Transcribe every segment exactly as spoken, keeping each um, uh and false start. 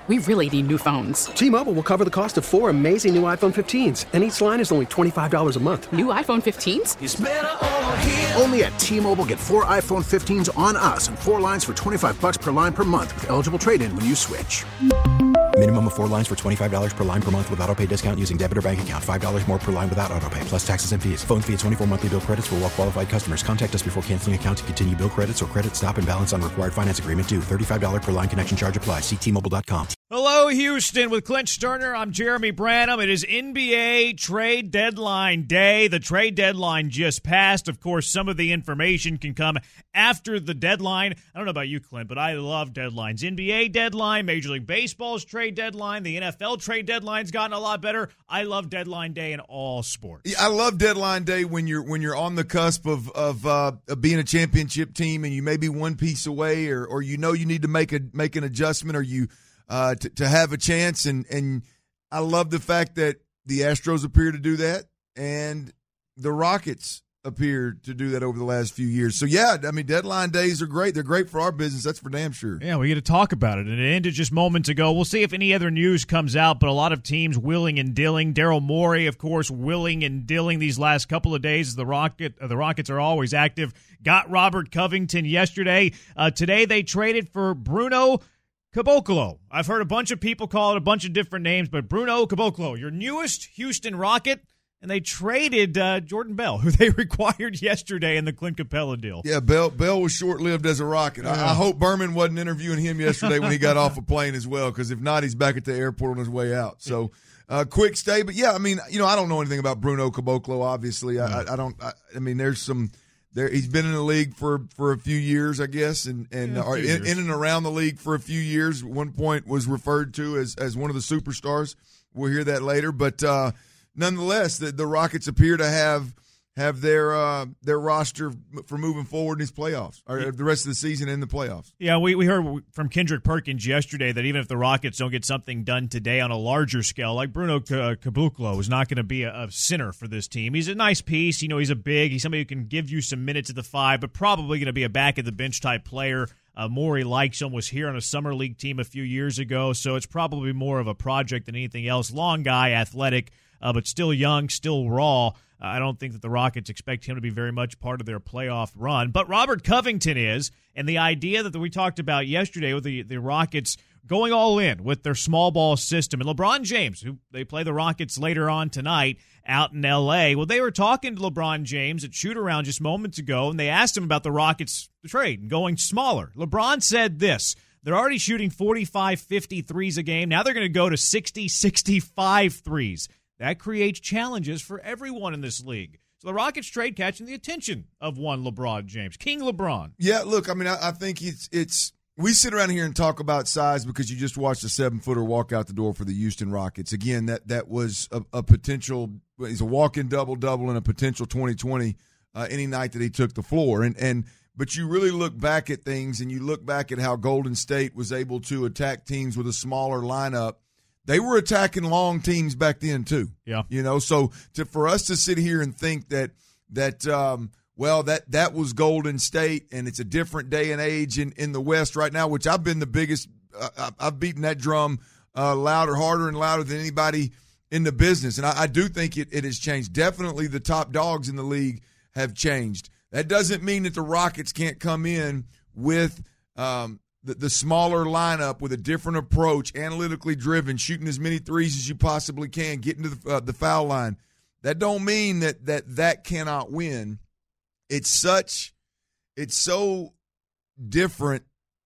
we really need new phones. T-Mobile will cover the cost of four amazing new iPhone fifteens, and each line is only twenty-five dollars a month. New iPhone fifteens? It's better over here. Only at T-Mobile, get four iPhone fifteens on us and four lines for twenty-five dollars per line per month with eligible trade-in when you switch. Minimum of four lines for twenty-five dollars per line per month with autopay discount using debit or bank account. five dollars more per line without autopay, plus taxes and fees. Phone fee at twenty-four monthly bill credits for well-qualified customers. Contact us before canceling account to continue bill credits or credit stop and balance on required finance agreement due. thirty-five dollars per line connection charge applies. See T Mobile dot com. Hello, Houston. With Clint Sterner, I'm Jeremy Branham. It is N B A trade deadline day. The trade deadline just passed. Of course, some of the information can come after the deadline. I don't know about you, Clint, but I love deadlines. N B A deadline, Major League Baseball's trade deadline, the N F L trade deadline's gotten a lot better. I love deadline day in all sports. Yeah, I love deadline day when you're when you're on the cusp of of, uh, of being a championship team and you may be one piece away, or or you know you need to make a make an adjustment, or you uh, to, to have a chance. And and I love the fact that the Astros appear to do that, and the Rockets appear to do that over the last few years. So, yeah, I mean, deadline days are great. They're great for our business. That's for damn sure. Yeah, we get to talk about it. And it ended just moments ago. We'll see if any other news comes out, but a lot of teams willing and dealing. Daryl Morey, of course, willing and dealing these last couple of days. The Rocket, uh, the Rockets are always active. Got Robert Covington yesterday. Uh, today they traded for Bruno Caboclo. I've heard a bunch of people call it a bunch of different names, but Bruno Caboclo, your newest Houston Rocket. And they traded uh, Jordan Bell, who they required yesterday in the Clint Capella deal. Yeah, Bell Bell was short-lived as a Rocket. Yeah. I, I hope Berman wasn't interviewing him yesterday when he got off a plane as well, because if not, he's back at the airport on his way out. So, uh, quick stay. But, yeah, I mean, you know, I don't know anything about Bruno Caboclo, obviously. I, I, I don't I, – I mean, there's some – there. He's been in the league for, for a few years, I guess, and, and yeah, or in, in and around the league for a few years. At one point was referred to as, as one of the superstars. We'll hear that later. But – uh nonetheless, the, the Rockets appear to have have their uh, their roster for moving forward in these playoffs, or the rest of the season in the playoffs. Yeah, we, we heard from Kendrick Perkins yesterday that even if the Rockets don't get something done today on a larger scale, like Bruno Caboclo is not going to be a, a center for this team. He's a nice piece. You know, he's a big, he's somebody who can give you some minutes at the five, but probably going to be a back-of-the-bench type player. Uh, Morey likes him, was here on a summer league team a few years ago, so it's probably more of a project than anything else. Long guy, athletic, Uh, but still young, still raw. Uh, I don't think that the Rockets expect him to be very much part of their playoff run. But Robert Covington is, and the idea that we talked about yesterday with the, the Rockets going all in with their small ball system. And LeBron James, who they play the Rockets later on tonight out in L A, well, they were talking to LeBron James at shoot-around just moments ago, and they asked him about the Rockets trade and going smaller. LeBron said this. They're already shooting forty-five, fifty threes a game. Now they're going to go to sixty, sixty-five threes. That creates challenges for everyone in this league. So the Rockets trade catching the attention of one LeBron James, King LeBron. Yeah, look, I mean, I, I think it's it's we sit around here and talk about size because you just watched a seven-footer walk out the door for the Houston Rockets. Again, that that was a, a potential – he's a walk-in double-double and a potential twenty twenty uh, any night that he took the floor. And and But you really look back at things, and you look back at how Golden State was able to attack teams with a smaller lineup. They were attacking long teams back then too. Yeah, you know. So to for us to sit here and think that that um, well that that was Golden State and it's a different day and age in, in the West right now, which I've been the biggest. Uh, I've beaten that drum uh, louder, harder, and louder than anybody in the business, and I, I do think it, it has changed. Definitely, the top dogs in the league have changed. That doesn't mean that the Rockets can't come in with. Um, The, the smaller lineup with a different approach, analytically driven, shooting as many threes as you possibly can, getting to the, uh, the foul line. That don't mean that that that cannot win. It's such, it's so different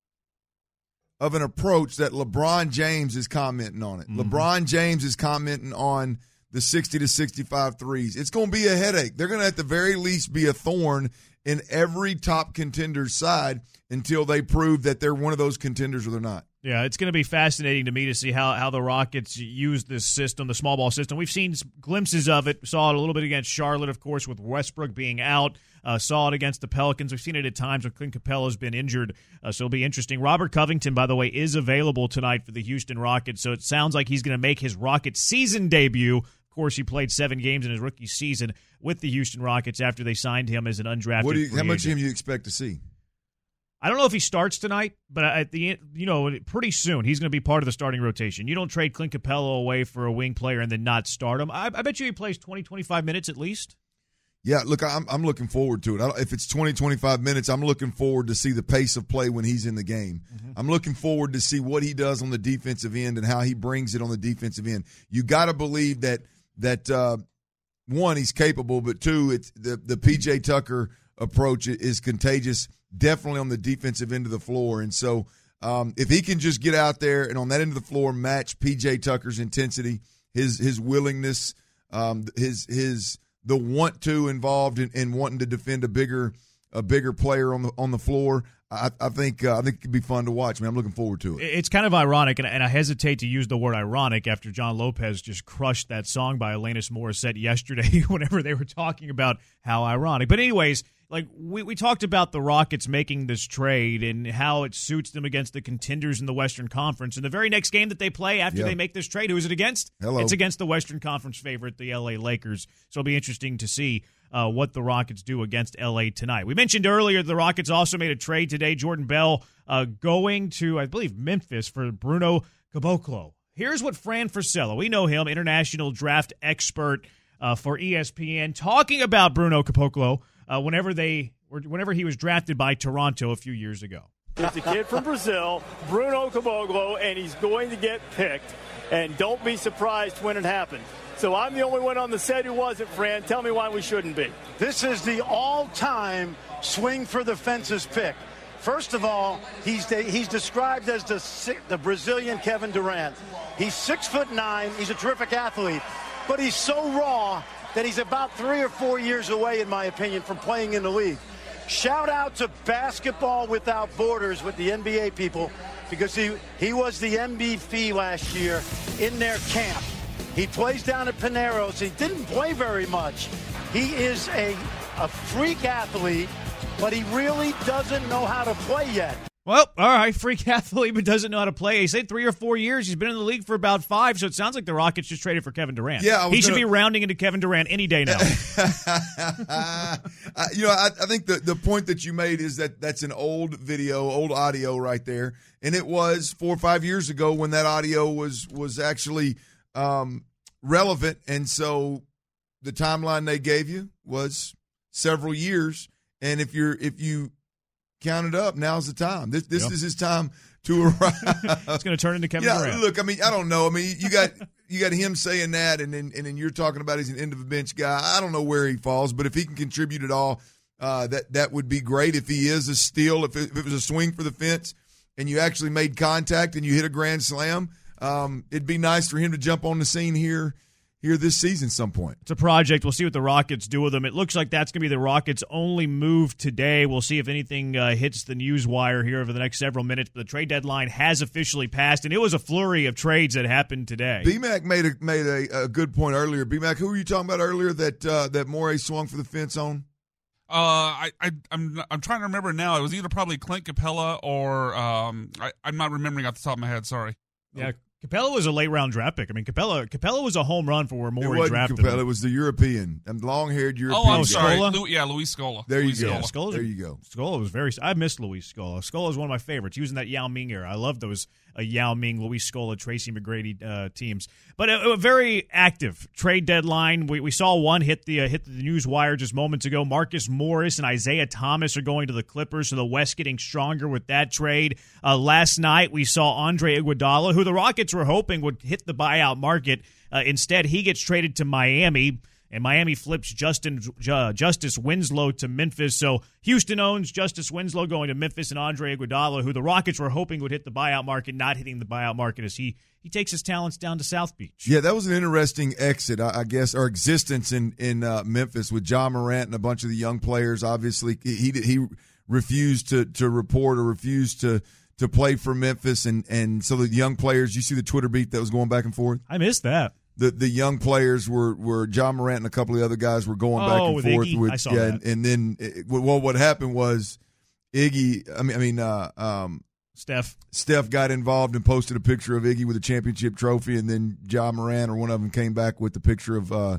of an approach that LeBron James is commenting on it. Mm-hmm. LeBron James is commenting on the sixty to sixty-five threes. It's going to be a headache. They're going to at the very least be a thorn in every top contender's side until they prove that they're one of those contenders or they're not. Yeah, it's going to be fascinating to me to see how, how the Rockets use this system, the small ball system. We've seen glimpses of it. Saw it a little bit against Charlotte, of course, with Westbrook being out. Uh, saw it against the Pelicans. We've seen it at times when Clint Capella's been injured, uh, so it'll be interesting. Robert Covington, by the way, is available tonight for the Houston Rockets, so it sounds like he's going to make his Rockets season debut. Of course, he played seven games in his rookie season with the Houston Rockets after they signed him as an undrafted What do you, free how much agent. of him do you expect to see? I don't know if he starts tonight, but at the end, you know, pretty soon he's going to be part of the starting rotation. You don't trade Clint Capella away for a wing player and then not start him. I, I bet you he plays twenty, twenty-five minutes at least. Yeah, look, I'm I'm looking forward to it. I don't, if it's twenty, twenty-five minutes, I'm looking forward to see the pace of play when he's in the game. Mm-hmm. I'm looking forward to see what he does on the defensive end and how he brings it on the defensive end. You got to believe that that uh, one, he's capable, but two, it's the the P J Tucker approach is contagious. Definitely on the defensive end of the floor. And so um, if he can just get out there and on that end of the floor match P J Tucker's intensity, his his willingness, um, his his the want to involved in, in wanting to defend a bigger a bigger player on the on the floor, I, I think uh, I think it could be fun to watch. Man, I'm looking forward to it. It's kind of ironic, and, and I hesitate to use the word ironic after John Lopez just crushed that song by Alanis Morissette yesterday whenever they were talking about how ironic. But anyways, like we, we talked about the Rockets making this trade and how it suits them against the contenders in the Western Conference. And the very next game that they play after yep. they make this trade, who is it against? Hello. It's against the Western Conference favorite, the L A Lakers. So it'll be interesting to see uh, what the Rockets do against L A tonight. We mentioned earlier the Rockets also made a trade today. Jordan Bell uh, going to, I believe, Memphis for Bruno Caboclo. Here's what Fran Fraschilla, we know him, international draft expert uh, for E S P N, talking about Bruno Caboclo uh, whenever they whenever he was drafted by Toronto a few years ago. He's a kid from Brazil, Bruno Caboclo, and he's going to get picked. And don't be surprised when it happens. So I'm the only one on the set who wasn't, Fran. Tell me why we shouldn't be. This is the all-time swing for the fences pick. First of all, he's the, he's described as the the Brazilian Kevin Durant. He's six foot nine. He's a terrific athlete, but he's so raw that he's about three or four years away, in my opinion, from playing in the league. Shout out to Basketball Without Borders with the N B A people, because he, he was the M V P last year in their camp. He plays down at Pineros. He didn't play very much. He is a, a freak athlete, but he really doesn't know how to play yet. Well, all right, freak athlete, but doesn't know how to play. He said three or four years. He's been in the league for about five, so it sounds like the Rockets just traded for Kevin Durant. Yeah, I was he should gonna... be rounding into Kevin Durant any day now. uh, you know, I, I think the, the point that you made is that that's an old video, old audio right there, and it was four or five years ago when that audio was was actually um, relevant, and so the timeline they gave you was several years, and if you're if you count it up, now's the time. This this yep. is his time to arrive. It's going to turn into Kevin yeah, Durant. Look, I mean, I don't know. I mean, you got you got him saying that, and then and then you're talking about he's an end of a bench guy. I don't know where he falls, but if he can contribute at all, uh, that that would be great. If he is a steal, if it, if it was a swing for the fence, and you actually made contact and you hit a grand slam, um, it'd be nice for him to jump on the scene here. Here this season some point. It's a project. We'll see what the Rockets do with them. It looks like that's going to be the Rockets' only move today. We'll see if anything uh, hits the news wire here over the next several minutes. But the trade deadline has officially passed, and it was a flurry of trades that happened today. B-Mac made a made a, a good point earlier. B-Mac, who were you talking about earlier that uh, that Morey swung for the fence on? Uh, I, I I'm I'm trying to remember now. It was either probably Clint Capella or um I, I'm not remembering off the top of my head. Sorry. Yeah. Capella was a late-round draft pick. I mean, Capella Capella was a home run for where Morey it drafted Capella, him. It was the European, and long-haired European. Oh, I'm sorry. Scola? Lu, yeah, Luis Scola. There you Luis go. Yeah, Scola, there you go. Scola was very. I miss Luis Scola. Scola is one of my favorites. He was in that Yao Ming era. I love those uh, Yao Ming, Luis Scola, Tracy McGrady uh, teams. But a, a very active trade deadline. We, we saw one hit the uh, hit the news wire just moments ago. Marcus Morris and Isaiah Thomas are going to the Clippers, so the West getting stronger with that trade. Uh, last night we saw Andre Iguodala, who the Rockets were hoping would hit the buyout market. Uh, instead, he gets traded to Miami. And Miami flips Justin uh, Justice Winslow to Memphis. So Houston owns Justice Winslow going to Memphis, and Andre Iguodala, who the Rockets were hoping would hit the buyout market, not hitting the buyout market as he he takes his talents down to South Beach. Yeah, that was an interesting exit, I, I guess, or existence in in uh, Memphis with John Morant and a bunch of the young players. Obviously, he he refused to to report or refused to. to play for Memphis, and, and so the young players, you see the Twitter beat that was going back and forth? I missed that. The the young players were, were John Morant and a couple of the other guys were going oh, back and with forth. Iggy. With, I saw yeah, that. And, and then, it, well, what happened was Iggy, I mean, I mean uh, um, Steph. Steph got involved and posted a picture of Iggy with a championship trophy, and then John Morant or one of them came back with the picture of uh,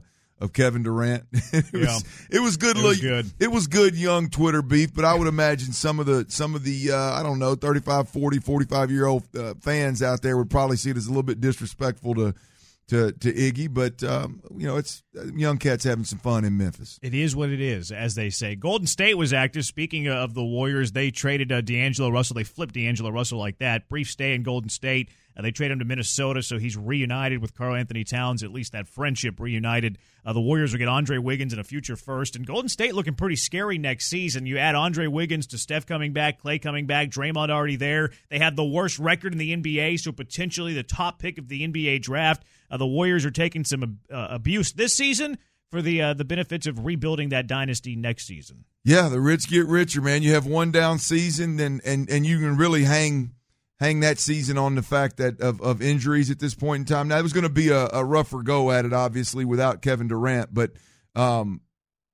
of Kevin Durant. it, Yeah. was, it was good. It was look, good. It was good young Twitter beef, but I would imagine some of the some of the uh, I don't know thirty-five, forty, forty-five year old uh, fans out there would probably see it as a little bit disrespectful to to, to Iggy, but um, you know, it's uh, young cats having some fun in Memphis. It is what it is, as they say. Golden State was active. Speaking of the Warriors, they traded uh, D'Angelo Russell. They flipped D'Angelo Russell like that. Brief stay in Golden State. Uh, they traded him to Minnesota, so he's reunited with Karl Anthony Towns, at least that friendship reunited. Uh, the Warriors will get Andre Wiggins and a future first. And Golden State looking pretty scary next season. You add Andre Wiggins to Steph coming back, Clay coming back, Draymond already there. They have the worst record in the N B A, so potentially the top pick of the N B A draft. Uh, the Warriors are taking some uh, abuse this season for the uh, the benefits of rebuilding that dynasty next season. Yeah, the rich get richer, man. You have one down season, and and, and you can really hang – hang that season on the fact that of, of injuries at this point in time. Now, it was going to be a, a rougher go at it, obviously, without Kevin Durant, but um,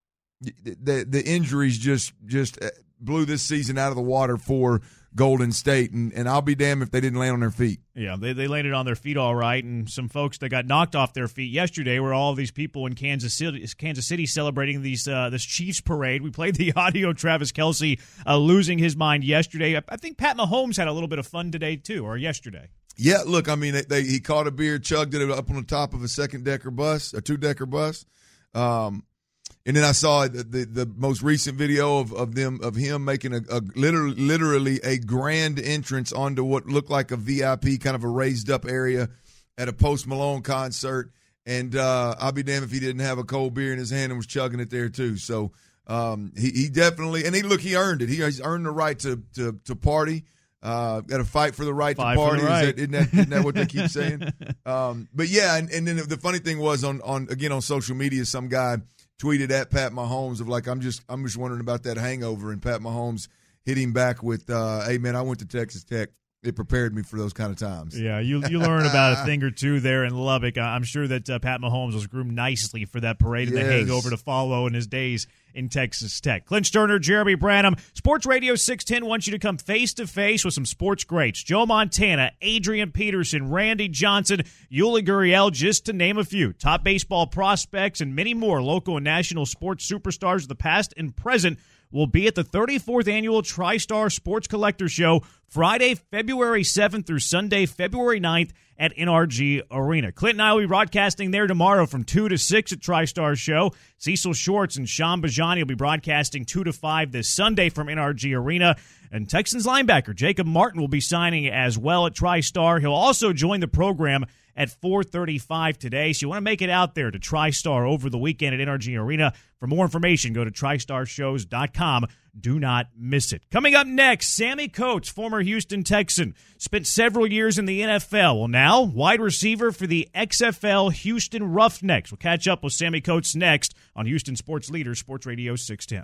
the the injuries just just blew this season out of the water for Golden State, and, and I'll be damned if they didn't land on their feet. Yeah, they they landed on their feet all right, and some folks that got knocked off their feet yesterday were all these people in Kansas City, Kansas City celebrating these uh, this Chiefs parade. We played the audio. Travis Kelce uh, losing his mind yesterday. I, I think Pat Mahomes had a little bit of fun today too, or yesterday. Yeah, look, I mean, they, they, he caught a beer, chugged it up on the top of a second decker bus, a two decker bus. Um, And then I saw the, the, the most recent video of, of them of him making a, a literally, literally a grand entrance onto what looked like a V I P, kind of a raised up area at a Post Malone concert. And uh, I'll be damned if he didn't have a cold beer in his hand and was chugging it there too. So um, he, he definitely, and he look, he earned it. He has earned the right to to, to party. Uh, got to fight for the right Fight to party. for the right. Is that, isn't, that, isn't that what they keep saying? Um, but yeah, and, and then the funny thing was on on again on social media, some guy tweeted at Pat Mahomes of like, I'm just I'm just wondering about that hangover, and Pat Mahomes hit him back with, uh, hey, man, I went to Texas Tech. It prepared me for those kind of times. Yeah, you you learn about a thing or two there in Lubbock. I'm sure that uh, Pat Mahomes was groomed nicely for that parade and Yes. the hangover to follow in his days in Texas Tech. Clint Sterner, Jeremy Branham, Sports Radio six ten wants you to come face-to-face with some sports greats. Joe Montana, Adrian Peterson, Randy Johnson, Yuli Gurriel, just to name a few. Top baseball prospects and many more local and national sports superstars of the past and present will be at the thirty-fourth Annual TriStar Sports Collector Show Friday, February seventh through Sunday, February ninth at N R G Arena. Clint and I will be broadcasting there tomorrow from two to six at TriStar Show. Cecil Shorts and Sean Bajani will be broadcasting two to five this Sunday from N R G Arena. And Texans linebacker Jacob Martin will be signing as well at TriStar. He'll also join the program at four thirty-five today. So you want to make it out there to TriStar over the weekend at N R G Arena. For more information, go to tri star shows dot com. Do not miss it. Coming up next, Sammy Coates, former Houston Texan, spent several years in the N F L. Well, now, wide receiver for the X F L Houston Roughnecks. We'll catch up with Sammy Coates next on Houston Sports Leader, Sports Radio six ten.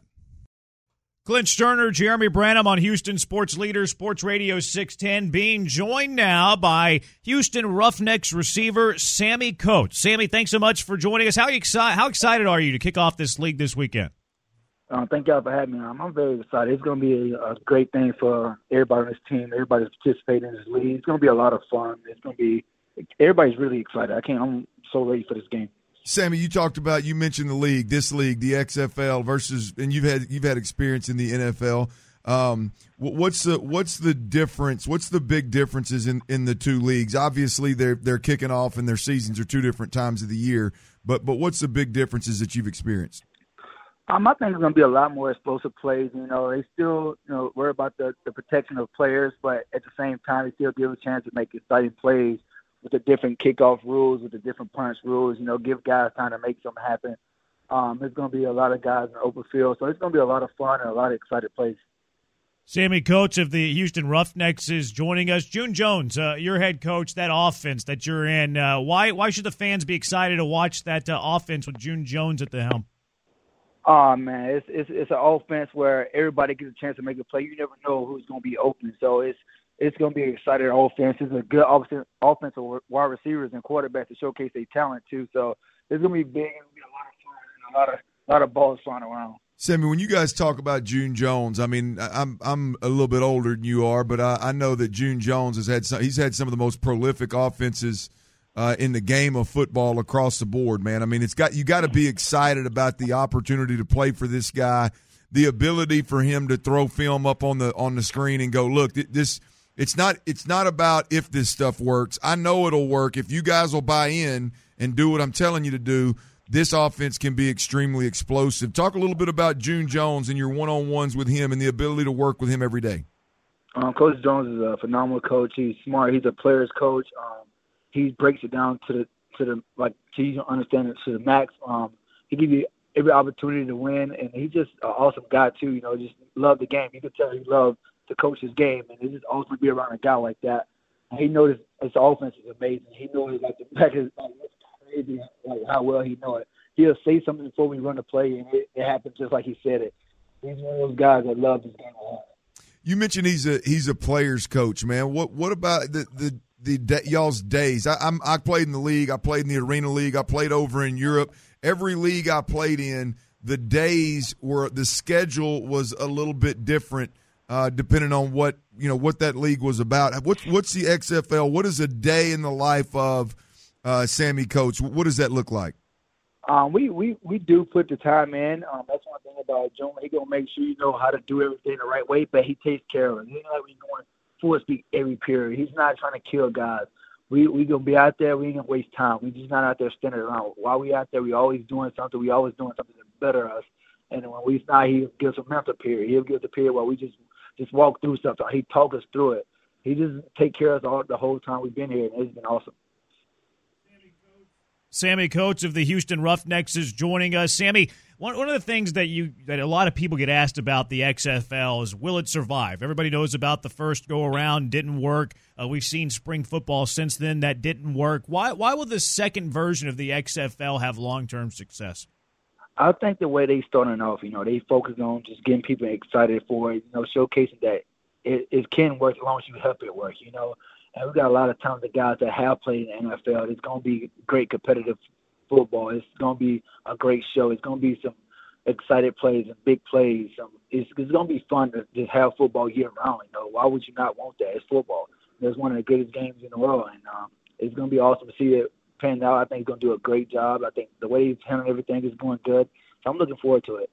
Clint Sterner, Jeremy Branham on Houston Sports Leader, Sports Radio six ten, being joined now by Houston Roughnecks receiver Sammy Coates. Sammy, thanks so much for joining us. How, you exci- how excited are you to kick off this league this weekend? Uh, thank y'all for having me. I'm, I'm very excited. It's going to be a, a great thing for everybody on this team, everybody that's participating in this league. It's going to be a lot of fun. It's going to be – everybody's really excited. I can't – I'm so ready for this game. Sammy, you talked about, you mentioned the league, this league, the X F L versus, and you've had you've had experience in the N F L. Um, what's the what's the difference? What's the big differences in, in the two leagues? Obviously, they're they're kicking off and their seasons are two different times of the year. But but what's the big differences that you've experienced? Um, I think it's going to be a lot more explosive plays. You know, they still you know worry about the, the protection of players, but at the same time, they still give a chance to make exciting plays with the different kickoff rules, with the different punch rules, you know, give guys time to make something happen. Um, there's going to be a lot of guys in the open field, so it's going to be a lot of fun and a lot of excited plays. Sammy Coates of the Houston Roughnecks is joining us. June Jones, uh, your head coach, that offense that you're in, uh, why why should the fans be excited to watch that uh, offense with June Jones at the helm? Oh, man, it's, it's it's an offense where everybody gets a chance to make a play. You never know who's going to be open, so it's It's going to be an exciting offense. It's a good offensive wide receivers and quarterbacks to showcase their talent, too. So it's going to be big. It's going to be a lot of fun and a lot of, a lot of balls flying around. Sammy, when you guys talk about June Jones, I mean, I'm I'm a little bit older than you are, but I, I know that June Jones has had some, he's had some of the most prolific offenses uh, in the game of football across the board, man. I mean, it's got you got to be excited about the opportunity to play for this guy, the ability for him to throw film up on the on the screen and go, look, this it's not it's not about if this stuff works. I know it'll work if you guys will buy in and do what I'm telling you to do. This offense can be extremely explosive. Talk a little bit about June Jones and your one-on-ones with him and the ability to work with him every day. Um, Coach Jones is a phenomenal coach. He's smart. He's a player's coach. Um, he breaks it down to the to the like so you can understand it to the max. Um, he gives you every opportunity to win, and he's just an awesome guy too. You know, just love the game. You can tell he loved to coach his game, and it's just awesome to be around a guy like that. And he knows his offense is amazing. He knows like the back of like it's crazy like how well he knows it. He'll say something before we run the play, and it, it happens just like he said it. He's one of those guys that love this game a lot. You mentioned he's a he's a player's coach, man. What what about the the the de- y'all's days? I, I'm I played in the league. I played in the Arena League. I played over in Europe. Every league I played in, the days were the schedule was a little bit different, uh, depending on what you know what that league was about. What's what's the X F L? What is a day in the life of uh, Sammy Coates? What does that look like? Um, we, we, we do put the time in. Um, that's one thing about June. He gonna make sure you know how to do everything the right way, but he takes care of it. He's not like going full speed every period. He's not trying to kill guys. We we gonna be out there. We ain't gonna waste time. We just not out there standing around. While we out there, we always doing something. We always doing something to better us. And when we not, he gives a mental period. He'll give us a period where we just just walk through something. He talk us through it. He just take care of us all the whole time we've been here, and it's been awesome. Sammy Coates of the Houston Roughnecks is joining us. Sammy, one one of the things that you that a lot of people get asked about the X F L is, will it survive? Everybody knows about the first go-around, didn't work. Uh, we've seen spring football since then that didn't work. Why why will the second version of the X F L have long-term success? I think the way they starting off, you know, they focus on just getting people excited for it, you know, showcasing that it, it can work as long as you help it work, you know. And we got a lot of talented guys that have played in the N F L. It's going to be great competitive football. It's going to be a great show. It's going to be some excited plays and big plays. Some, it's, it's going to be fun to just have football year round. You know, why would you not want that? It's football. It's one of the greatest games in the world, and um, it's going to be awesome to see it pan out. I think he's going to do a great job. I think the way he's handling everything is going good. So I'm looking forward to it.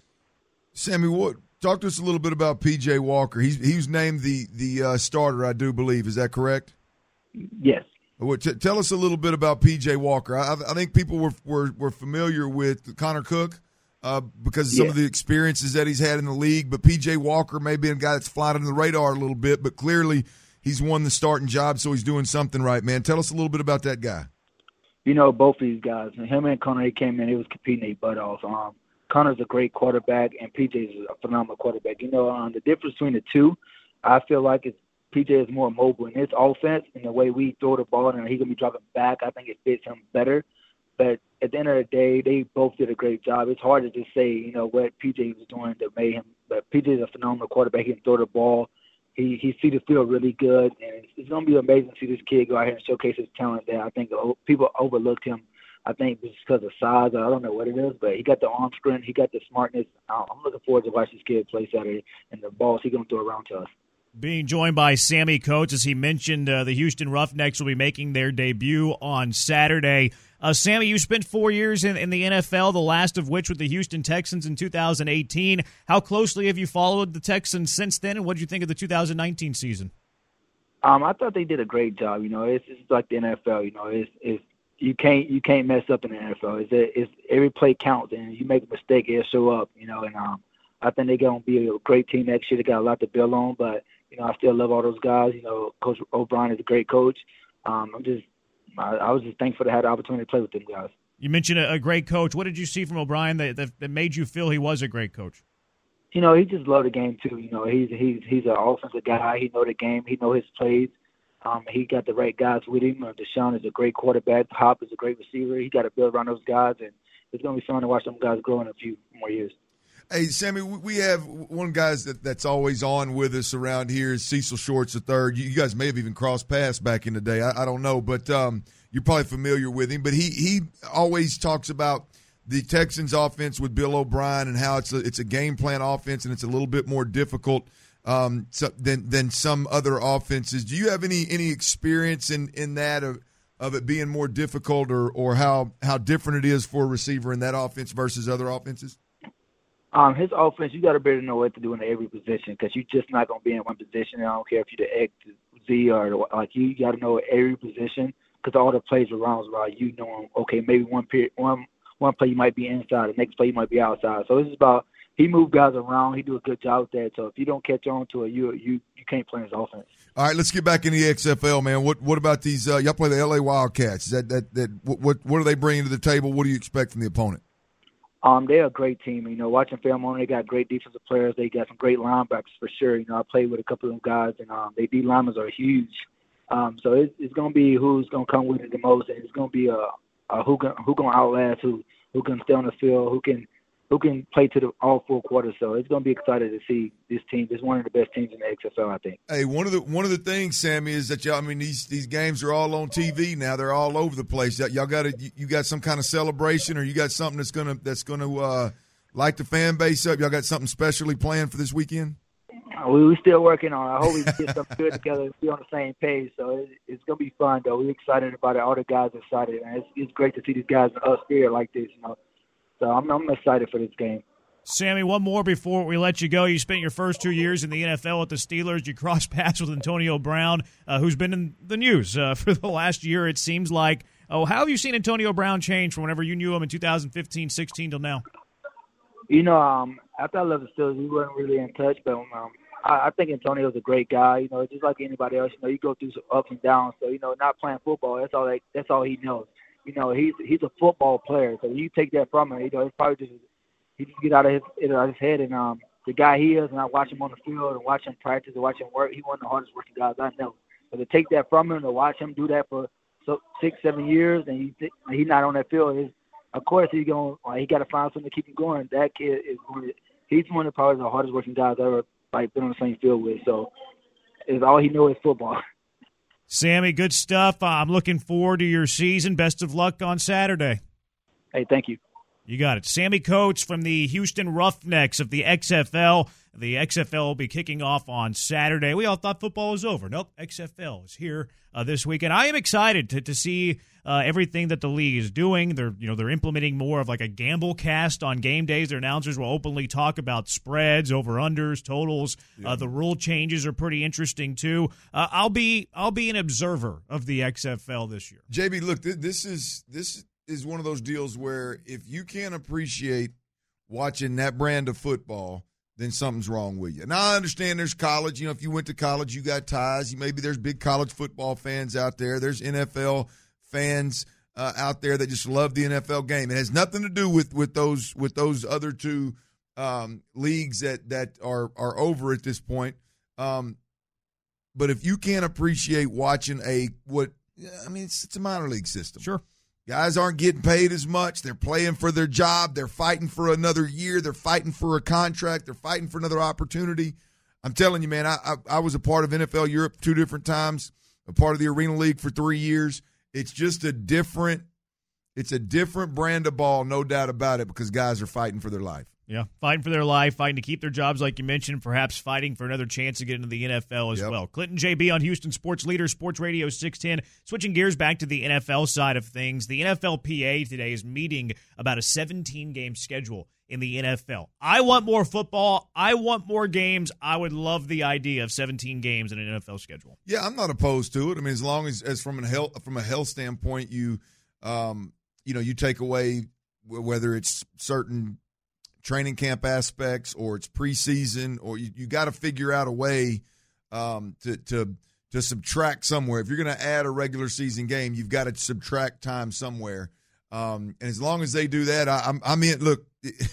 Sammy, what? Talk to us a little bit about P J Walker. He's he was named the the uh, starter, I do believe. Is that correct? Yes. Well, t- tell us a little bit about P J Walker. I, I think people were, were were familiar with Connor Cook uh, because of some yeah. of the experiences that he's had in the league. But P J Walker may be a guy that's flying under the radar a little bit, but clearly he's won the starting job, so he's doing something right, man. Tell us a little bit about that guy. You know, both of these guys, him and Connor, they came in, he was competing their butt off. Um, Connor's a great quarterback, and P J's a phenomenal quarterback. You know, um, the difference between the two, I feel like it's P J is more mobile in his offense, and the way we throw the ball and he's going to be dropping back, I think it fits him better. But at the end of the day, they both did a great job. It's hard to just say, you know, what P J was doing that made him. But P J is a phenomenal quarterback. He can throw the ball. He he see the field really good, and it's, it's going to be amazing to see this kid go out here and showcase his talent there. I think people overlooked him. I think it's because of size. I don't know what it is, but he got the arm strength. He got the smartness. I'm looking forward to watch this kid play Saturday and the balls he's going to throw around to us. Being joined by Sammy Coates, as he mentioned, uh, the Houston Roughnecks will be making their debut on Saturday. Uh, Sammy, you spent four years in, in the N F L, the last of which with the Houston Texans in two thousand eighteen. How closely have you followed the Texans since then, and what did you think of the two thousand nineteen season? Um, I thought they did a great job. You know, it's, it's like the N F L. You know, it's it's you can't you can't mess up in the N F L. It's, it's every play counts, and you make a mistake, it'll show up. You know, and um, I think they're gonna be a great team next year. They got a lot to build on, but you know, I still love all those guys. You know, Coach O'Brien is a great coach. Um, I'm just, I, I was just thankful to have the opportunity to play with them guys. You mentioned a, a great coach. What did you see from O'Brien that, that that made you feel he was a great coach? You know, he just loved the game too. You know, he's he's he's an offensive guy. He know the game. He know his plays. Um, he got the right guys with him. Uh, Deshaun is a great quarterback. Hop is a great receiver. He got to build around those guys, and it's going to be fun to watch them guys grow in a few more years. Hey, Sammy, we have one guy that, that's always on with us around here is Cecil Shorts the third. You guys may have even crossed paths back in the day. I, I don't know, but um, you're probably familiar with him. But he he always talks about the Texans' offense with Bill O'Brien and how it's a, it's a game plan offense and it's a little bit more difficult um, so, than than some other offenses. Do you have any any experience in, in that? Of, of it being more difficult, or or how how different it is for a receiver in that offense versus other offenses? Um, his offense, you got to better know what to do in every position, because you're just not going to be in one position. I don't care if you're the X, Z, or like you got to know every position, because all the plays around around you knowing, okay, maybe one period, one one play you might be inside, the next play you might be outside. So this is about he move guys around. He do a good job with that. So if you don't catch on to it, you you you can't play his offense. All right, let's get back in the X F L, man. What what about these? Uh, y'all play the L A Wildcats. Is that that that what what what are they bringing to the table? What do you expect from the opponent? Um, they're a great team. You know, watching film on, they got great defensive players. They got some great linebackers for sure. You know, I played with a couple of them guys, and um, they D linemen are huge. Um, so it's, it's going to be who's going to come with it the most, and it's going to be a, a who can who going to outlast who, who can stay on the field, who can who can play to the all four quarters. So it's going to be exciting to see this team. It's one of the best teams in the X F L, I think. Hey, one of the one of the things, Sammy, is that y'all. I mean, these these games are all on T V now. They're all over the place. Y'all got a, you got some kind of celebration, or you got something that's gonna that's gonna uh, light the fan base up. Y'all got something specially planned for this weekend? We we still working on it. I hope we get something good together and be on the same page. So it, it's gonna be fun, though. We're excited about it. All the guys are excited, and it's, it's great to see these guys in us here like this. You know, so I'm I'm excited for this game. Sammy, one more before we let you go. You spent your first two years in the N F L with the Steelers. You crossed paths with Antonio Brown, uh, who's been in the news uh, for the last year, it seems like. Oh, how have you seen Antonio Brown change from whenever you knew him in two thousand fifteen sixteen till now? You know, um, after I left the Steelers, we weren't really in touch, but um, I, I think Antonio's a great guy. You know, just like anybody else. You know, you go through some ups and downs. So, you know, not playing football, that's all. They, that's all he knows. You know, he's he's a football player. So you take that from him. You know, it's probably just he just get out of his out of his head. And um, the guy he is, and I watch him on the field and watch him practice and watch him work. He's one of the hardest working guys I know. So to take that from him, to watch him do that for so six, seven years, and he he's not on that field, is of course he's going. Uh, he got to find something to keep him going. That kid is going to. He's one of probably the hardest working guys I ever like been on the same field with. So it's all he knows is football. Sammy, good stuff. Uh, I'm looking forward to your season. Best of luck on Saturday. Hey, thank you. You got it. Sammy Coates from the Houston Roughnecks of the X F L. The X F L will be kicking off on Saturday. We all thought football was over. Nope, X F L is here uh, this weekend. I am excited to to see uh, everything that the league is doing. They're you know they're implementing more of like a gamble cast on game days. Their announcers will openly talk about spreads, over unders, totals. Yeah. Uh, the rule changes are pretty interesting too. Uh, I'll be I'll be an observer of the X F L this year. J B, look, this is this is one of those deals where if you can't appreciate watching that brand of football, then something's wrong with you. Now, I understand there's college. You know, if you went to college, you got ties. Maybe there's big college football fans out there. There's N F L fans uh, out there that just love the N F L game. It has nothing to do with, with those with those other two um, leagues that, that are, are over at this point. Um, but if you can't appreciate watching a what – I mean, it's, it's a minor league system. Sure. Guys aren't getting paid as much. They're playing for their job. They're fighting for another year. They're fighting for a contract. They're fighting for another opportunity. I'm telling you, man, I, I, I was a part of N F L Europe two different times, a part of the Arena League for three years. It's just a different it's a different brand of ball, no doubt about it, because guys are fighting for their life. Yeah, fighting for their life, fighting to keep their jobs, like you mentioned, perhaps fighting for another chance to get into the N F L as yep. well. Clinton J B on Houston Sports Leader, Sports Radio six ten. Switching gears back to the N F L side of things, the N F L P A today is meeting about a seventeen-game schedule in the N F L. I want more football. I want more games. I would love the idea of seventeen games in an N F L schedule. Yeah, I'm not opposed to it. I mean, as long as, as from a health from a health standpoint, you um, you know, you take away whether it's certain training camp aspects or it's preseason, or you, you got to figure out a way um, to to to subtract somewhere. If you're going to add a regular season game, you've got to subtract time somewhere. Um, and as long as they do that, I, I'm I'm in. Look,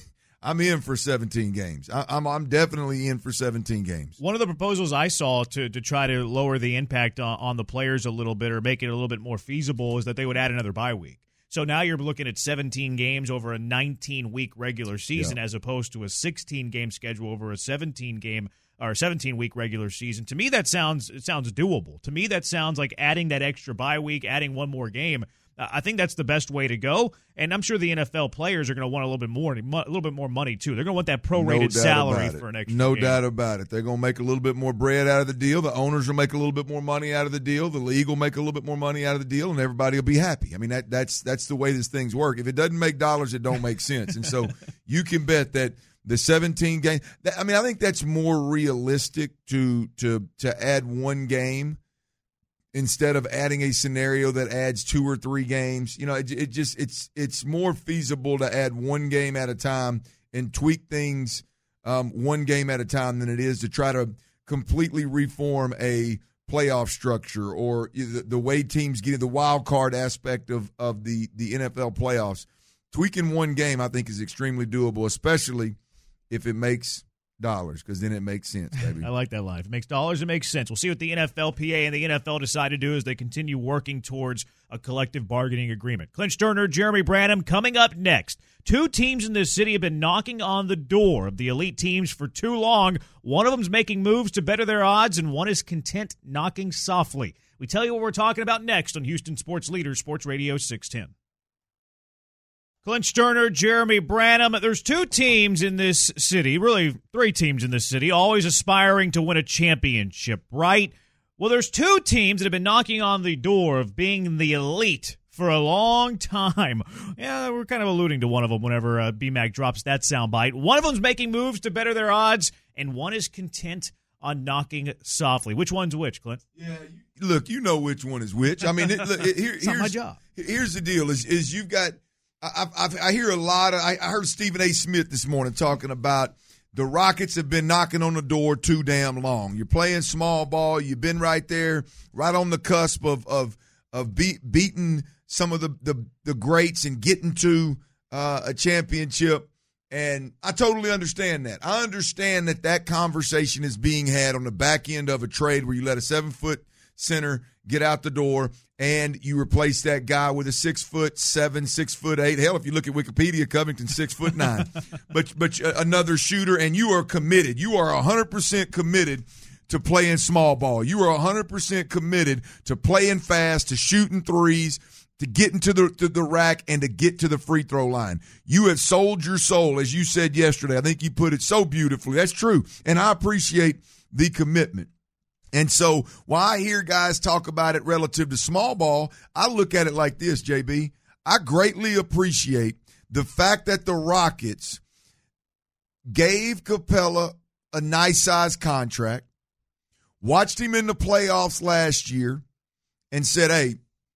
I'm in for seventeen games. I, I'm I'm definitely in for seventeen games. One of the proposals I saw to to try to lower the impact on, on the players a little bit or make it a little bit more feasible is that they would add another bye week. So now you're looking at seventeen games over a nineteen-week regular season, yeah. as opposed to a sixteen-game schedule over a seventeen-game or seventeen-week regular season. To me, that sounds it sounds doable. To me, that sounds like adding that extra bye week, adding one more game. Uh, I think that's the best way to go, and I'm sure the N F L players are going to want a little bit more, a little bit more money too. They're going to want that prorated no salary for an extra No game. doubt about it. They're going to make a little bit more bread out of the deal. The owners will make a little bit more money out of the deal. The league will make a little bit more money out of the deal, and everybody will be happy. I mean, that that's that's the way these things work. If it doesn't make dollars, it don't make sense. And so you can bet that the seventeen game. I mean, I think that's more realistic to to to add one game instead of adding a scenario that adds two or three games. You know, it, it just it's it's more feasible to add one game at a time and tweak things um, one game at a time than it is to try to completely reform a playoff structure or the, the way teams get the wild card aspect of of the the N F L playoffs. Tweaking one game, I think, is extremely doable, especially if it makes dollars, because then it makes sense, baby. I like that line. If it makes dollars, it makes sense. We'll see what the N F L P A and the N F L decide to do as they continue working towards a collective bargaining agreement. Clint Sterner, Jeremy Branham, coming up next. Two teams in this city have been knocking on the door of the elite teams for too long. One of them's making moves to better their odds, and one is content knocking softly. We tell you what we're talking about next on Houston Sports Leader, Sports Radio six ten. Clint Sterner, Jeremy Branham. There's two teams in this city, really three teams in this city, always aspiring to win a championship, right? Well, there's two teams that have been knocking on the door of being the elite for a long time. Yeah, we're kind of alluding to one of them whenever uh, B-Mac drops that soundbite. One of them's making moves to better their odds, and one is content on knocking softly. Which one's which, Clint? Yeah, look, you know which one is which. I mean, it, look, it, here, it's not here's my job. Here's the deal: is is you've got. I, I, I hear a lot of. I, I heard Stephen A. Smith this morning talking about the Rockets have been knocking on the door too damn long. You're playing small ball. You've been right there, right on the cusp of of of beat, beating some of the, the the greats and getting to uh, a championship. And I totally understand that. I understand that that conversation is being had on the back end of a trade where you let a seven foot center get out the door, and you replace that guy with a six foot seven, six foot eight. Hell, if you look at Wikipedia, Covington six foot nine. but but another shooter, and you are committed. You are a hundred percent committed to playing small ball. You are a hundred percent committed to playing fast, to shooting threes, to getting to the to the rack, and to get to the free throw line. You have sold your soul, as you said yesterday. I think you put it so beautifully. That's true, and I appreciate the commitment. And so while I hear guys talk about it relative to small ball, I look at it like this, J B. I greatly appreciate the fact that the Rockets gave Capella a nice-sized contract, watched him in the playoffs last year, and said, hey,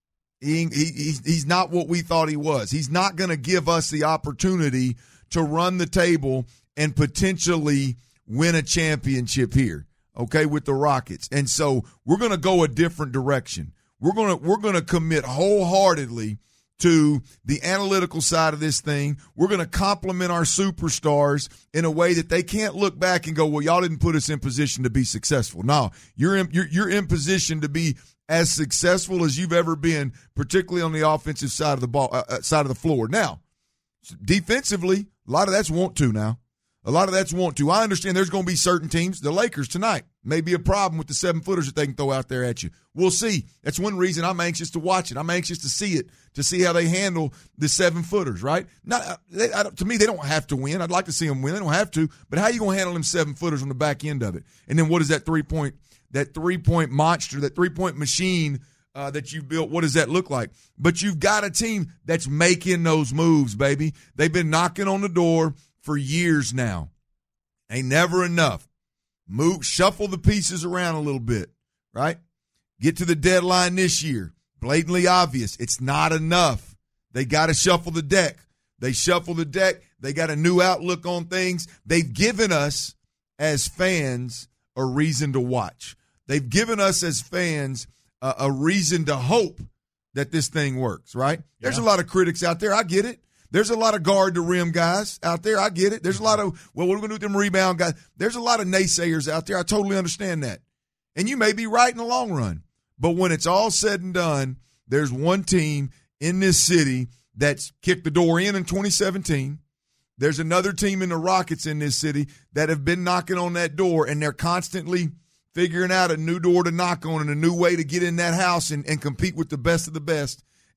he, he, he's not what we thought he was. He's not going to give us the opportunity to run the table and potentially win a championship here. Okay, with the Rockets. And so we're going to go a different direction. We're going to we're going to commit wholeheartedly to the analytical side of this thing. We're going to compliment our superstars in a way that they can't look back and go, well, y'all didn't put us in position to be successful. No, you're in, you're, you're in position to be as successful as you've ever been, particularly on the offensive side of the ball, uh, side of the floor. Now, defensively, a lot of that's want to now. A lot of that's want to. I understand there's going to be certain teams. The Lakers tonight may be a problem with the seven-footers that they can throw out there at you. We'll see. That's one reason I'm anxious to watch it. I'm anxious to see it, to see how they handle the seven-footers, right? Not they, I, To me, they don't have to win. I'd like to see them win. They don't have to. But how are you going to handle them seven-footers on the back end of it? And then what is that three-point that three-point monster, that three-point machine uh, that you've built, what does that look like? But you've got a team that's making those moves, baby. They've been knocking on the door for years now. Ain't never enough. Move, shuffle the pieces around a little bit, right? Get to the deadline this year. Blatantly obvious. It's not enough. They got to shuffle the deck. They shuffle the deck. They got a new outlook on things. They've given us, as fans, a reason to watch. They've given us, as fans, a, a reason to hope that this thing works, right? Yeah. There's a lot of critics out there. I get it. There's a lot of guard the rim guys out there. I get it. There's a lot of, well, what are we going to do with them rebound guys? There's a lot of naysayers out there. I totally understand that. And you may be right in the long run. But when it's all said and done, there's one team in this city that's kicked the door in in twenty seventeen. There's another team in the Rockets in this city that have been knocking on that door, and they're constantly figuring out a new door to knock on and a new way to get in that house and, and compete with the best of the best.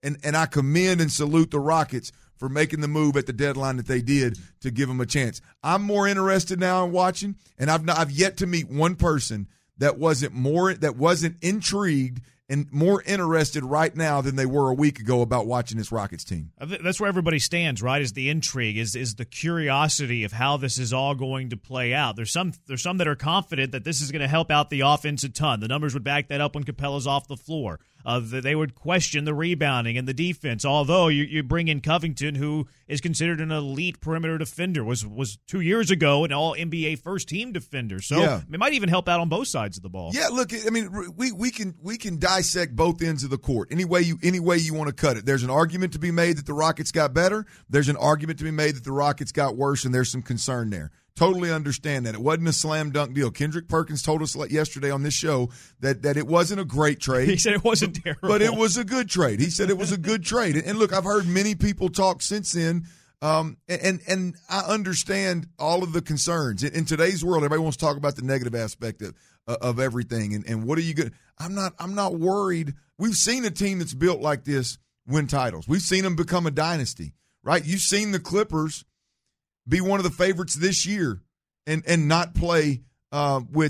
And and I commend and salute the Rockets for making the move at the deadline that they did to give them a chance. I'm more interested now in watching, and I've not, I've yet to meet one person that wasn't more that wasn't intrigued and more interested right now than they were a week ago about watching this Rockets team. That's where everybody stands, right? Is the intrigue, is is the curiosity of how this is all going to play out. There's some there's some that are confident that this is going to help out the offense a ton. The numbers would back that up when Capella's off the floor. Uh, they would question the rebounding and the defense, although you, you bring in Covington, who is considered an elite perimeter defender, was was two years ago an all-N B A first-team defender. So yeah. it might even help out on both sides of the ball. Yeah, look, I mean, we, we can we can dissect both ends of the court any way you any way you want to cut it. There's an argument to be made that the Rockets got better. There's an argument to be made that the Rockets got worse, and there's some concern there. Totally understand that. It wasn't a slam dunk deal. Kendrick Perkins told us yesterday on this show that, that it wasn't a great trade. He said it wasn't terrible. But it was a good trade. He said it was a good trade. And look, I've heard many people talk since then, um, and, and I understand all of the concerns. In, in today's world, everybody wants to talk about the negative aspect of, of everything. And, and what are you going to – I'm not, I'm not worried. We've seen a team that's built like this win titles. We've seen them become a dynasty, right? You've seen the Clippers – be one of the favorites this year and and not play uh, with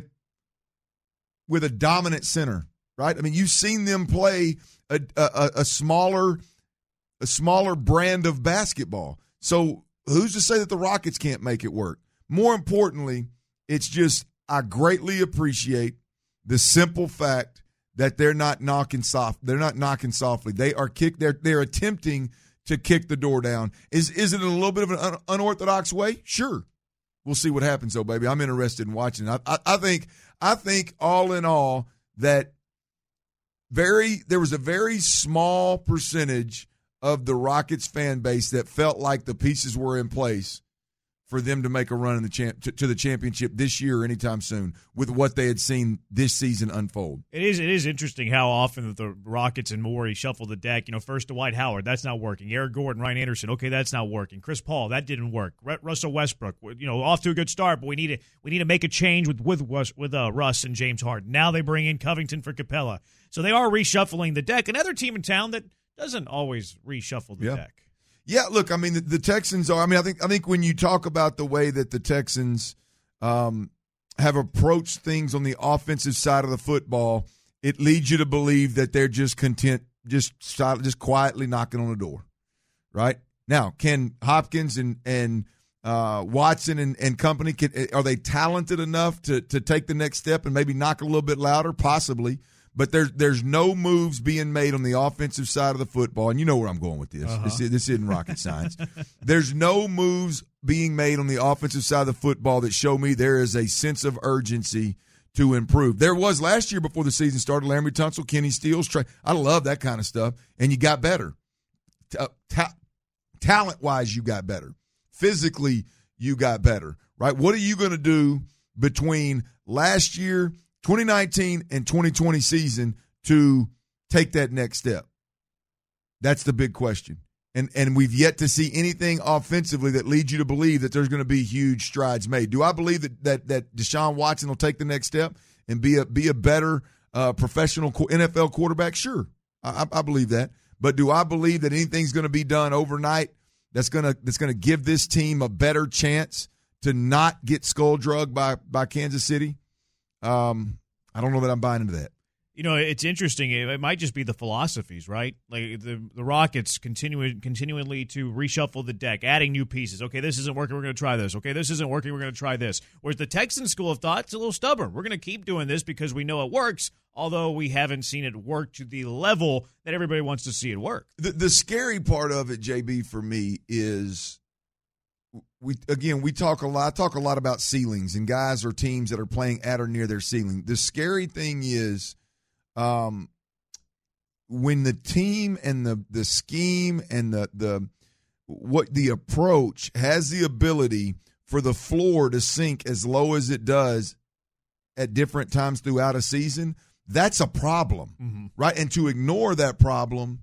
with a dominant center, right? I mean, you've seen them play a, a, a smaller a smaller brand of basketball. So who's to say that the Rockets can't make it work? More importantly, it's just I greatly appreciate the simple fact that they're not knocking soft. They're not knocking softly. They are kick. They're they're attempting to kick the door down. Is is it in a little bit of an un- unorthodox way? Sure. We'll see what happens, though, baby. I'm interested in watching. I, I, I think I think all in all that very there was a very small percentage of the Rockets fan base that felt like the pieces were in place for them to make a run in the champ to, to the championship this year or anytime soon with what they had seen this season unfold. It is it is interesting how often that the Rockets and Morey shuffle the deck. You know, first Dwight Howard, that's not working. Eric Gordon, Ryan Anderson, okay, that's not working. Chris Paul, that didn't work. R- Russell Westbrook, you know, off to a good start, but we need to we need to make a change with with with uh, Russ and James Harden. Now they bring in Covington for Capella, so they are reshuffling the deck. Another team in town that doesn't always reshuffle the yeah. deck. Yeah, look, I mean, the, the Texans are – I mean, I think I think when you talk about the way that the Texans um, have approached things on the offensive side of the football, it leads you to believe that they're just content, just just quietly knocking on the door, right? Now, can Hopkins and and uh, Watson and, and company, can, are they talented enough to, to take the next step and maybe knock a little bit louder? Possibly. But there's there's no moves being made on the offensive side of the football, and you know where I'm going with this. Uh-huh. This, this isn't rocket science. There's no moves being made on the offensive side of the football that show me there is a sense of urgency to improve. There was last year before the season started. Laremy Tunsil, Kenny Stills. Trey, I love that kind of stuff, and you got better. Ta- ta- talent-wise, you got better. Physically, you got better, right? What are you going to do between last year – twenty nineteen and twenty twenty season to take that next step? That's the big question. And and we've yet to see anything offensively that leads you to believe that there's going to be huge strides made. Do I believe that that, that Deshaun Watson will take the next step and be a be a better uh, professional N F L quarterback? Sure, I, I believe that. But do I believe that anything's going to be done overnight that's going to that's going to give this team a better chance to not get skull drugged by by Kansas City? Um, I don't know that I'm buying into that. You know, it's interesting. It might just be the philosophies, right? Like the the Rockets continuing continually to reshuffle the deck, adding new pieces. Okay, this isn't working. We're going to try this. Okay, this isn't working. We're going to try this. Whereas the Texans school of thought is a little stubborn. We're going to keep doing this because we know it works, although we haven't seen it work to the level that everybody wants to see it work. The, the scary part of it, J B, for me is we again we talk a lot. I talk a lot about ceilings and guys or teams that are playing at or near their ceiling. The scary thing is. Um, when the team and the, the scheme and the, the what the approach has the ability for the floor to sink as low as it does at different times throughout a season, that's a problem, mm-hmm. right? And to ignore that problem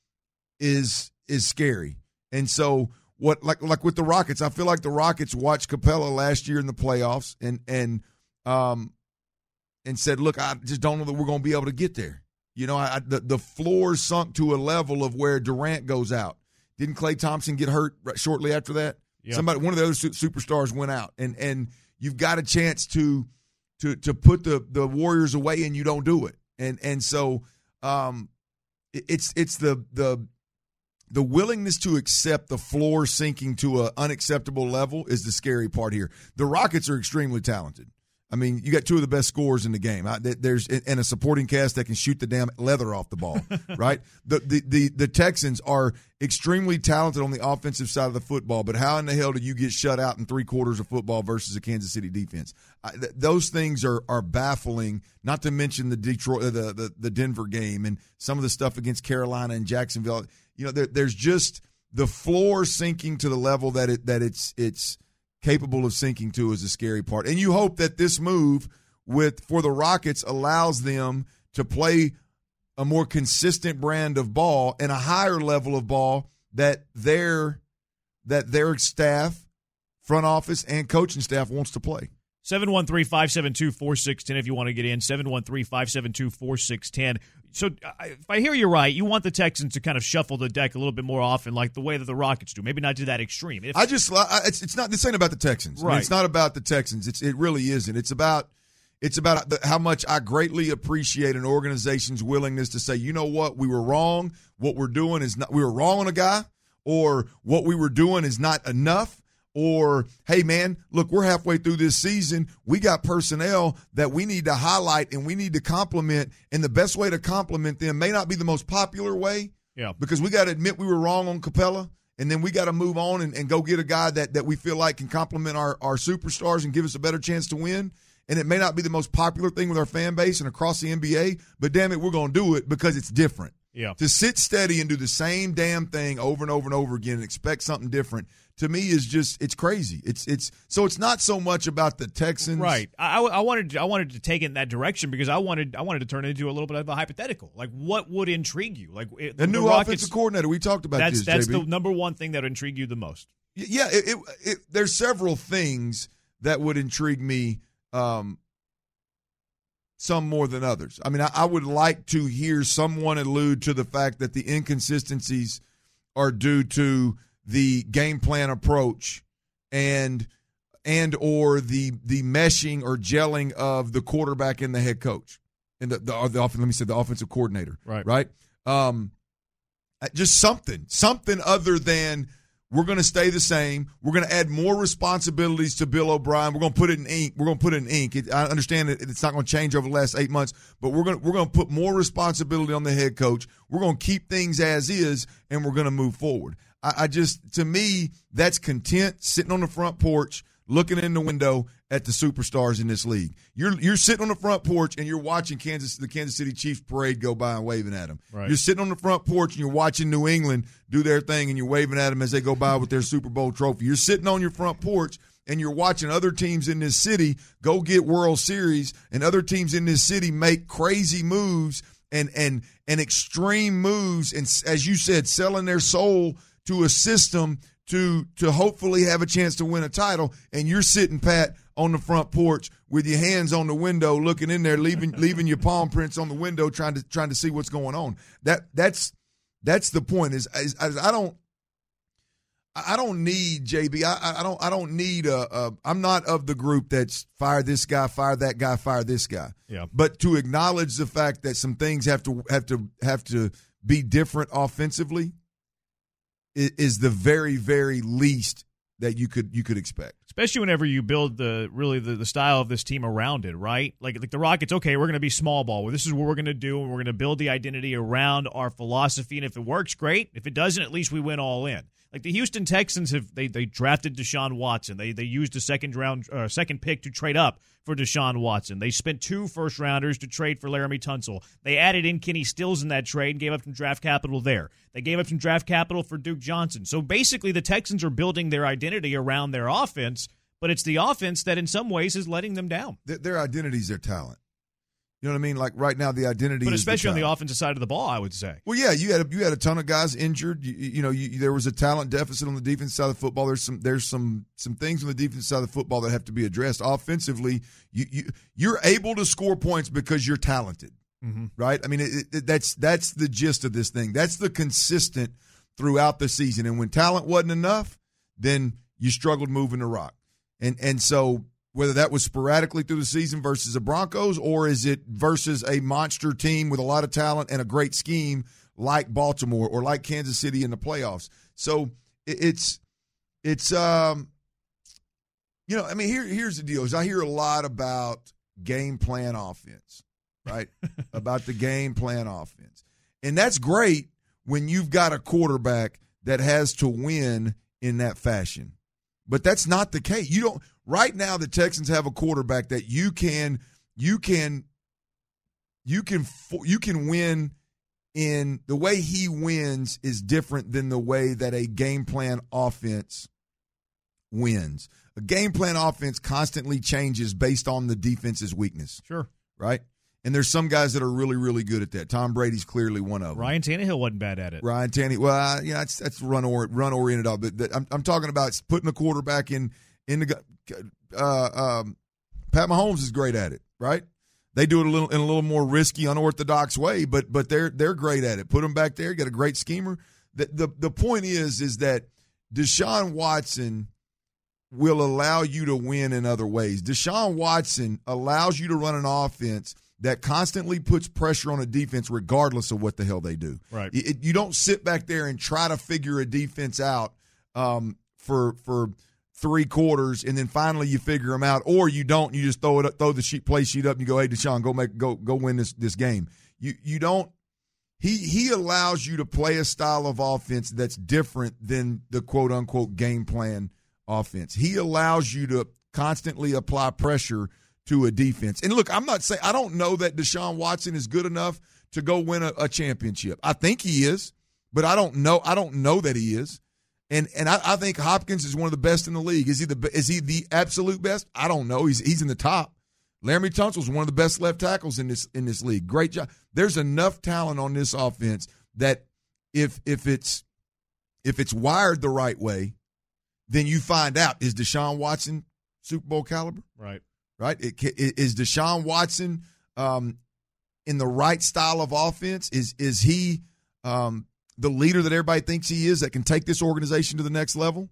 is is scary. And so what like like with the Rockets, I feel like the Rockets watched Capella last year in the playoffs and and um. and said, look, I just don't know that we're going to be able to get there. You know, I, the, the floor sunk to a level of where Durant goes out. Didn't Klay Thompson get hurt shortly after that? Yep. Somebody, one of the other superstars went out, and and you've got a chance to to to put the, the Warriors away, and you don't do it. And and so um, it's it's the the the willingness to accept the floor sinking to an unacceptable level is the scary part here. The Rockets are extremely talented. I mean, you got two of the best scorers in the game. I, there's and a supporting cast that can shoot the damn leather off the ball, right? The, the the the Texans are extremely talented on the offensive side of the football, but how in the hell do you get shut out in three quarters of football versus a Kansas City defense? I, th- those things are are baffling. Not to mention the Detroit, the, the the Denver game, and some of the stuff against Carolina and Jacksonville. You know, there, there's just the floor sinking to the level that it that it's it's. capable of sinking to is a scary part. And you hope that this move with for the Rockets allows them to play a more consistent brand of ball and a higher level of ball that their that their staff, front office, and coaching staff wants to play. seven one three, five seven two, four six one zero if you want to get in, seven one three, five seven two, four six one zero. So if I hear you right, you want the Texans to kind of shuffle the deck a little bit more often, like the way that the Rockets do. Maybe not to that extreme. If, I just I, it's it's not this ain't about the Texans. Right. I mean, it's not about the Texans. It's it really isn't. It's about it's about the, how much I greatly appreciate an organization's willingness to say, you know what, we were wrong. What we're doing is not. We were wrong on a guy, or what we were doing is not enough. Or, hey, man, look, we're halfway through this season. We got personnel that we need to highlight and we need to compliment. And the best way to compliment them may not be the most popular way. Yeah. Because we got to admit we were wrong on Capella. And then we got to move on and, and go get a guy that, that we feel like can compliment our, our superstars and give us a better chance to win. And it may not be the most popular thing with our fan base and across the N B A, but damn it, we're going to do it because it's different. Yeah. To sit steady and do the same damn thing over and over and over again and expect something different, to me, is just it's crazy. It's it's so it's not so much about the Texans, right? I, I wanted to, I wanted to take it in that direction because I wanted I wanted to turn it into a little bit of a hypothetical. Like, what would intrigue you? Like the, the new Rockets, offensive coordinator. We talked about that's this. that's J B. the number one thing that would intrigue you the most. Yeah, it, it, it, there's several things that would intrigue me. Um, some more than others. I mean, I, I would like to hear someone allude to the fact that the inconsistencies are due to the game plan approach and and or the the meshing or gelling of the quarterback and the head coach and the the, the let me say the offensive coordinator. Right. Right. Um, just something, something other than we're going to stay the same. We're going to add more responsibilities to Bill O'Brien. We're going to put it in ink. We're going to put it in ink. It, I understand that it's not going to change over the last eight months, but we're going to, we're going to put more responsibility on the head coach. We're going to keep things as is, and we're going to move forward. I, I just, to me, that's content, sitting on the front porch, looking in the window at the superstars in this league. You're you're sitting on the front porch and you're watching Kansas the Kansas City Chiefs parade go by and waving at them. Right. You're sitting on the front porch and you're watching New England do their thing and you're waving at them as they go by with their Super Bowl trophy. You're sitting on your front porch and you're watching other teams in this city go get World Series and other teams in this city make crazy moves and and and extreme moves and, as you said, selling their soul to a system to to hopefully have a chance to win a title, and you're sitting pat on the front porch with your hands on the window, looking in there, leaving leaving your palm prints on the window, trying to trying to see what's going on. That that's that's the point. Is, is, is I don't I don't need J B. I, I don't I don't need a, a. I'm not of the group that's fire this guy, fire that guy, fire this guy. Yeah. But to acknowledge the fact that some things have to have to have to be different offensively is the very, very least that you could you could expect. Especially whenever you build the really the, the style of this team around it, right? Like like the Rockets, okay, we're going to be small ball. Well, this is what we're going to do, and we're going to build the identity around our philosophy. And if it works, great. If it doesn't, at least we win all in. Like the Houston Texans have they they drafted Deshaun Watson. They they used a second round uh, second pick to trade up for Deshaun Watson. They spent two first rounders to trade for Laramie Tunsil. They added in Kenny Stills in that trade and gave up some draft capital there. They gave up some draft capital for Duke Johnson. So basically, the Texans are building their identity around their offense, but it's the offense that in some ways is letting them down. Their, their identity is their talent. You know what I mean? Like right now, the identity but is especially the on the offensive side of the ball, I would say. Well, yeah, you had a, you had a ton of guys injured. You, you know, you, there was a talent deficit on the defensive side of the football. There's some there's some some things on the defensive side of the football that have to be addressed. Offensively, you, you you're able to score points because you're talented. Mm-hmm. right? I mean, it, it, that's that's the gist of this thing. That's the consistent throughout the season. And when talent wasn't enough, then you struggled moving the rock. And and so whether that was sporadically through the season versus the Broncos, or is it versus a monster team with a lot of talent and a great scheme like Baltimore or like Kansas City in the playoffs. So it, it's it's um you know, I mean, here here's the deal. Is I hear a lot about game plan offense, right? About the game plan offense. And that's great when you've got a quarterback that has to win in that fashion. But that's not the case. You don't right now the Texans have a quarterback that you can you can you can you can win in the way he wins is different than the way that a game plan offense wins. A game plan offense constantly changes based on the defense's weakness. Sure. Right? And there's some guys that are really, really good at that. Tom Brady's clearly one of them. Ryan Tannehill wasn't bad at it. Ryan Tannehill, well, yeah, that's that's run or, run oriented. All, but that, I'm I'm talking about putting the quarterback in in the. Uh, um, Pat Mahomes is great at it, right? They do it a little in a little more risky, unorthodox way, but but they're they're great at it. Put them back there, got a great schemer. The the the point is is that Deshaun Watson will allow you to win in other ways. Deshaun Watson allows you to run an offense that constantly puts pressure on a defense regardless of what the hell they do. Right. It, you don't sit back there and try to figure a defense out um, for for three quarters and then finally you figure them out, or you don't. You just throw it, throw the sheet, play sheet up, and you go, "Hey, Deshaun, go make go go win this this game." You you don't. He he allows you to play a style of offense that's different than the quote unquote game plan offense. He allows you to constantly apply pressure to a defense. And look, I'm not saying – I don't know that Deshaun Watson is good enough to go win a, a championship. I think he is, but I don't know I don't know that he is. And and I, I think Hopkins is one of the best in the league. Is he the is he the absolute best? I don't know. He's he's in the top. Laramie Tunsil's one of the best left tackles in this in this league. Great job. There's enough talent on this offense that if if it's if it's wired the right way, then you find out, is Deshaun Watson Super Bowl caliber? Right. Right? It, it, is Deshaun Watson um, in the right style of offense? Is is he um, the leader that everybody thinks he is that can take this organization to the next level?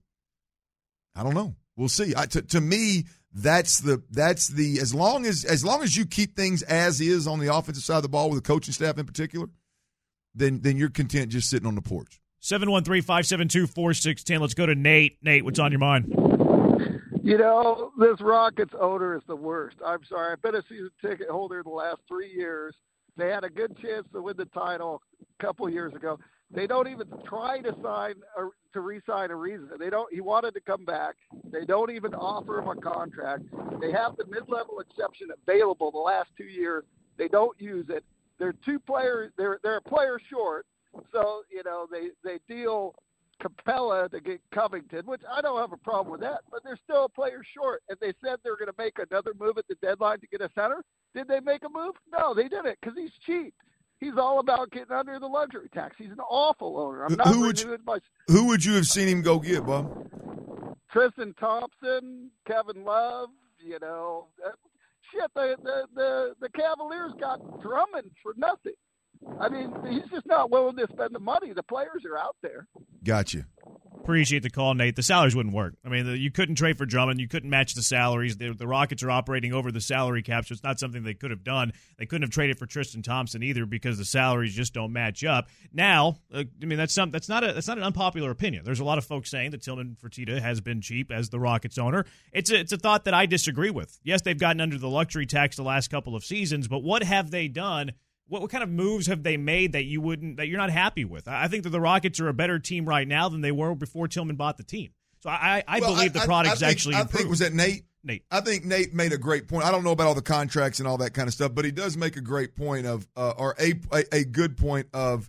I don't know. We'll see. I, to, to me, that's the that's the as long as as long as you keep things as is on the offensive side of the ball with the coaching staff in particular, then then you're content just sitting on the porch. seven one three, five seven two, four six one zero. Let's go to Nate. Nate, what's on your mind? You know, this Rockets owner is the worst. I'm sorry. I've been a season ticket holder the last three years. They had a good chance to win the title a couple of years ago. They don't even try to sign a, to re-sign Ariza. They don't. He wanted to come back. They don't even offer him a contract. They have the mid-level exception available the last two years. They don't use it. They're two players. They're they're a player short. So you know they they deal Capella to get Covington, which I don't have a problem with that, but they're still a player short. And they said they're going to make another move at the deadline to get a center. Did they make a move? No, they didn't, because he's cheap. He's all about getting under the luxury tax. He's an awful owner. I'm not who would you, my... Who would you have seen him go get, Bob? Tristan Thompson, Kevin Love. You know, uh, shit. The, the the the Cavaliers got Drummond for nothing. I mean, he's just not willing to spend the money. The players are out there. Gotcha. Appreciate the call, Nate. The salaries wouldn't work. I mean, the, you couldn't trade for Drummond. You couldn't match the salaries. The, the Rockets are operating over the salary cap, so it's not something they could have done. They couldn't have traded for Tristan Thompson either because the salaries just don't match up. Now, uh, I mean, that's some that's not a that's not an unpopular opinion. There's a lot of folks saying that Tillman Fertitta has been cheap as the Rockets owner. It's a, it's a thought that I disagree with. Yes, they've gotten under the luxury tax the last couple of seasons, but what have they done? What, what kind of moves have they made that you wouldn't that you're not happy with? I think that the Rockets are a better team right now than they were before Tillman bought the team. So I, I well, believe I, the product's I, I think, actually I improved. think, was that Nate? Nate. I think Nate made a great point. I don't know about all the contracts and all that kind of stuff, but he does make a great point of, uh, or a, a a good point of,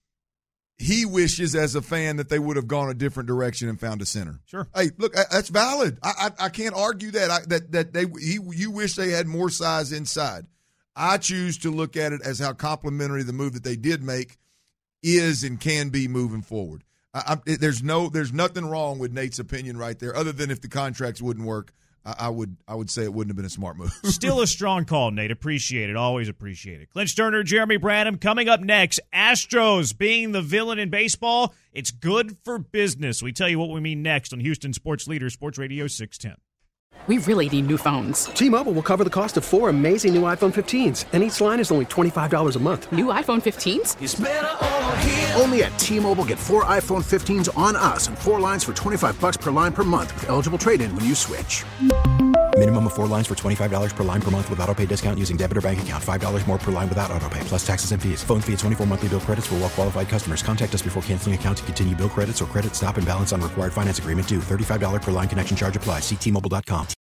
he wishes as a fan that they would have gone a different direction and found a center. Sure. Hey, look, that's valid. I I, I can't argue that. I, that that they he you wish they had more size inside. I choose to look at it as how complimentary the move that they did make is and can be moving forward. I, I, there's no, there's nothing wrong with Nate's opinion right there, other than if the contracts wouldn't work. I, I would I would say it wouldn't have been a smart move. Still a strong call, Nate. Appreciate it. Always appreciate it. Clint Sterner, Jeremy Branham coming up next. Astros being the villain in baseball. It's good for business. We tell you what we mean next on Houston Sports Leader, Sports Radio six ten. We really need new phones. T-Mobile will cover the cost of four amazing new iPhone fifteens, and each line is only twenty-five dollars a month. New iPhone fifteens? It's better over here. Only at T-Mobile, get four iPhone fifteens on us and four lines for twenty-five bucks per line per month with eligible trade-in when you switch. Minimum of four lines for twenty-five dollars per line per month with autopay discount using debit or bank account. five dollars more per line without autopay, plus taxes and fees. Phone fee at twenty-four monthly bill credits for well-qualified customers. Contact us before canceling account to continue bill credits or credit stop and balance on required finance agreement due. thirty-five dollars per line connection charge applies. See T Mobile dot com.